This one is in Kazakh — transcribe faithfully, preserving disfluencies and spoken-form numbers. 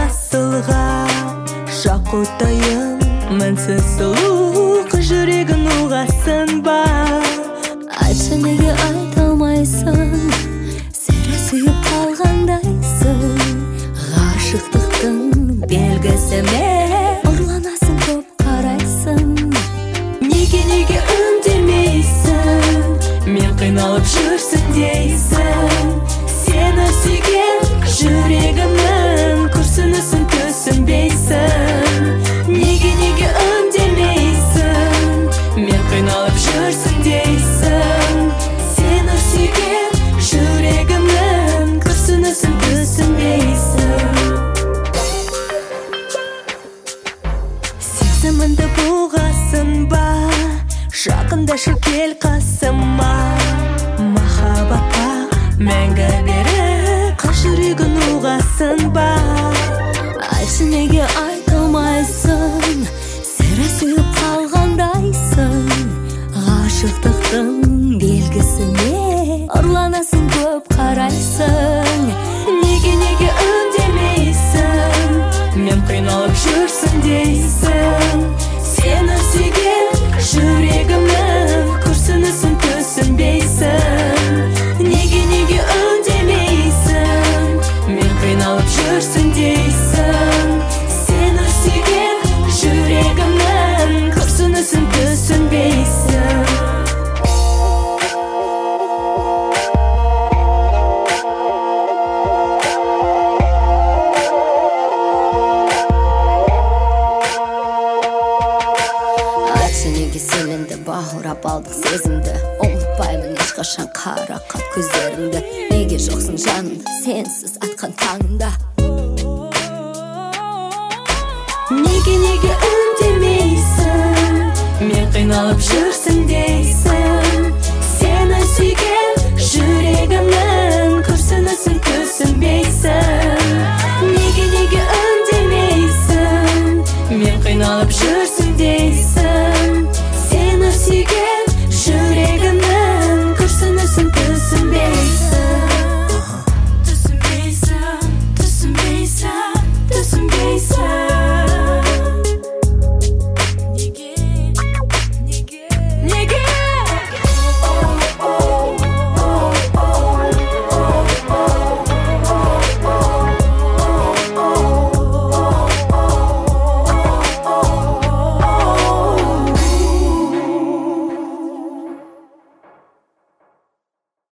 асылға шақотайын мінсіз сұлу қыз жүрегін ұғасың ба? Айтшы неге айта алмайсың, сірә сүйіп қалғандайсың. Ғашықтықтың белгісі ме, ұрланасың көп қарайсың. Неге неге үндемейсің, мен қиналып жүрсің дейсің. Сені сүйген жүрегімнің күрсінісін түсінбейсің. Неге неге үндемейсің, мен қиналып жүрсің дейсің. Сені сүйген жүрегімнің күрсінісін түсінбейсің. Сезіміңді бұғасың ба, жақындашы кел қасыма. Махаббатқа мәңгі беріп қыз жүрегін ұғасың ба? Айтшы неге айта алмайсың, сірә сүйіп қалғандайсың. Ғашықтықтың белгісі ме, ұрланасың көп қарайсың. Неге неге үндемейсің, мен қиналып жүрсің дейсің. Сені сүйген жүрегімнің күрсінісін түсінбейсің. Неге неге үндемейсің, мен қиналып жүрсің дейсің. Сені сүйген жүрегімнің күрсінісін түсінбейсің. Айтшы неге сенімді бауырап алдық сезімді, ұмытпаймын ешқашан қарақат көздеріңді. Неге жоқсың жанымда, сенсіз атқан таңда? Неге неге үндемейсің, мен қиналып жүрсің дейсің. Сені сүйген жүрегімнің күрсінісін түсінбейсің.